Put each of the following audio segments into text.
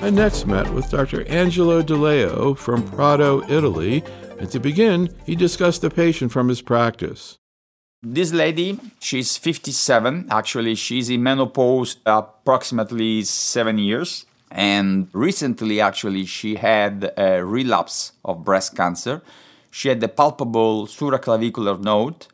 I next met with Dr. Angelo DeLeo from Prato, Italy, and to begin, he discussed a patient from his practice. This lady, she's 57. Actually, she's in menopause approximately 7 years. And recently, actually, she had a relapse of breast cancer. She had a palpable supraclavicular node.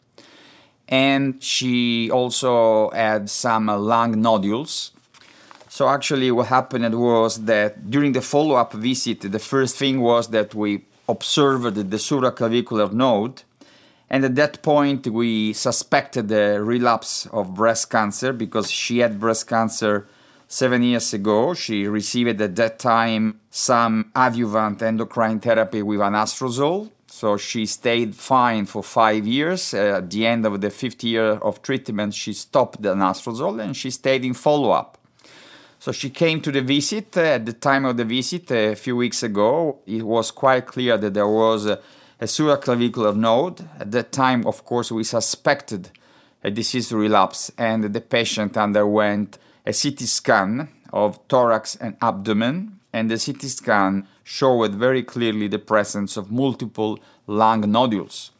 And she also had some lung nodules. So actually what happened was that during the follow-up visit, the first thing was that we observed the supraclavicular node. And at that point, we suspected the relapse of breast cancer because she had breast cancer 7 years ago. She received at that time some adjuvant endocrine therapy with anastrozole. So she stayed fine for 5 years. At the end of the 5th year of treatment, she stopped the anastrozole and she stayed in follow-up. So she came to the visit. At the time of the visit, a few weeks ago, it was quite clear that there was a supraclavicular node. At that time, of course, we suspected a disease relapse, and the patient underwent a CT scan of thorax and abdomen, and the CT scan showed very clearly the presence of multiple lung nodules.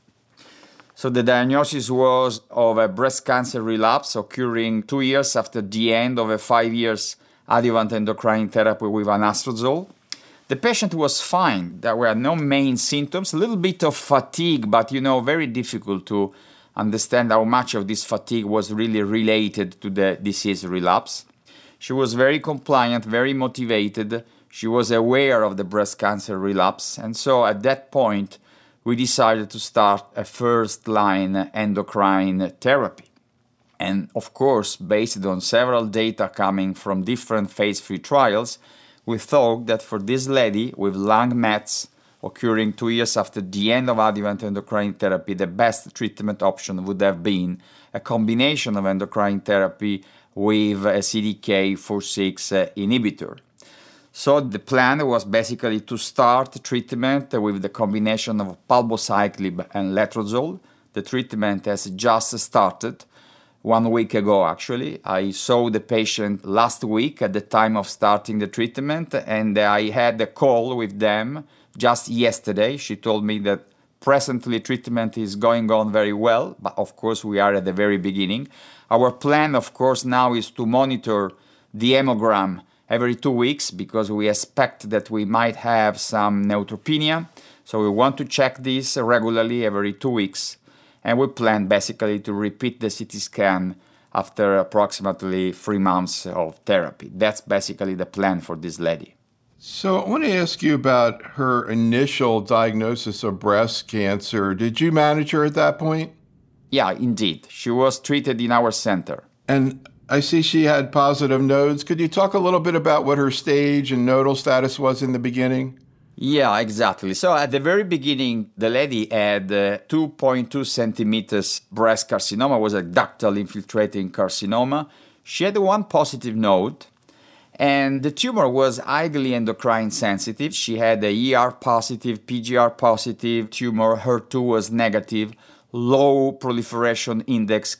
So the diagnosis was of a breast cancer relapse occurring 2 years after the end of a 5 years adjuvant endocrine therapy with anastrozole. The patient was fine. There were no main symptoms, a little bit of fatigue, but very difficult to understand how much of this fatigue was really related to the disease relapse. She was very compliant, very motivated. She was aware of the breast cancer relapse. And so at that point, we decided to start a first-line endocrine therapy. And of course, based on several data coming from different phase 3 trials, we thought that for this lady with lung mets occurring 2 years after the end of adjuvant endocrine therapy, the best treatment option would have been a combination of endocrine therapy with a CDK4/6 inhibitor. So the plan was basically to start treatment with the combination of palbociclib and letrozole. The treatment has just started 1 week ago, actually. I saw the patient last week at the time of starting the treatment, and I had a call with them just yesterday. She told me that presently treatment is going on very well, but of course we are at the very beginning. Our plan, of course, now is to monitor the hemogram every 2 weeks because we expect that we might have some neutropenia. So we want to check this regularly every 2 weeks. And we plan basically to repeat the CT scan after approximately 3 months of therapy. That's basically the plan for this lady. So I want to ask you about her initial diagnosis of breast cancer. Did you manage her at that point? Yeah, indeed. She was treated in our center. And I see she had positive nodes. Could you talk a little bit about what her stage and nodal status was in the beginning? Yeah, exactly. So at the very beginning, the lady had 2.2 centimeters breast carcinoma. It was a ductal infiltrating carcinoma. She had one positive node, and the tumor was highly endocrine sensitive. She had a ER positive, PGR positive tumor. HER2 was negative. Low proliferation index,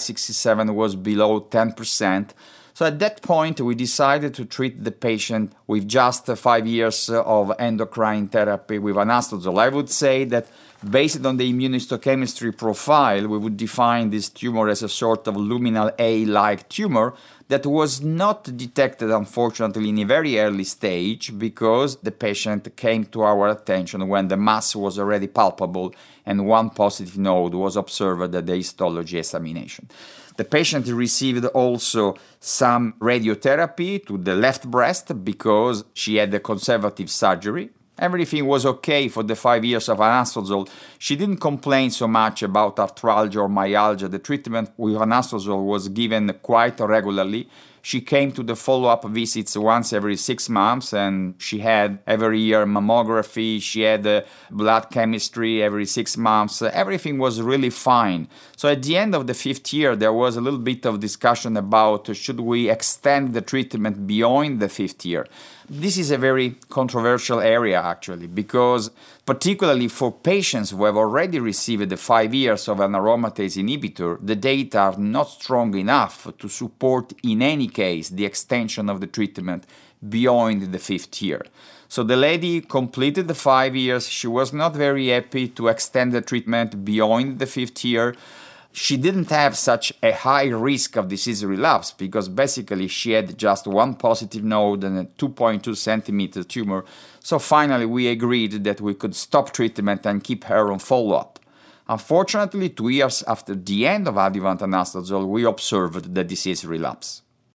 Ki67 was below 10%. So at that point, we decided to treat the patient with just 5 years of endocrine therapy with anastrozole. I would say that based on the immunohistochemistry profile, we would define this tumor as a sort of luminal A-like tumor that was not detected, unfortunately, in a very early stage because the patient came to our attention when the mass was already palpable and one positive node was observed at the histology examination. The patient received also some radiotherapy to the left breast because she had a conservative surgery. Everything was okay for the 5 years of anastrozole. She didn't complain so much about arthralgia or myalgia. The treatment with anastrozole was given quite regularly. She came to the follow-up visits once every 6 months, and she had every year mammography. She had blood chemistry every 6 months. Everything was really fine. So at the end of the 5th year, there was a little bit of discussion about should we extend the treatment beyond the 5th year. This is a very controversial area, actually, because particularly for patients who have already received the 5 years of an aromatase inhibitor, the data are not strong enough to support in any case, the extension of the treatment beyond the 5th year. So the lady completed the 5 years. She was not very happy to extend the treatment beyond the 5th year. She didn't have such a high risk of disease relapse because basically she had just one positive node and a 2.2 centimeter tumor. So finally we agreed that we could stop treatment and keep her on follow-up. Unfortunately, 2 years after the end of adjuvant anastrozole, we observed the disease relapse.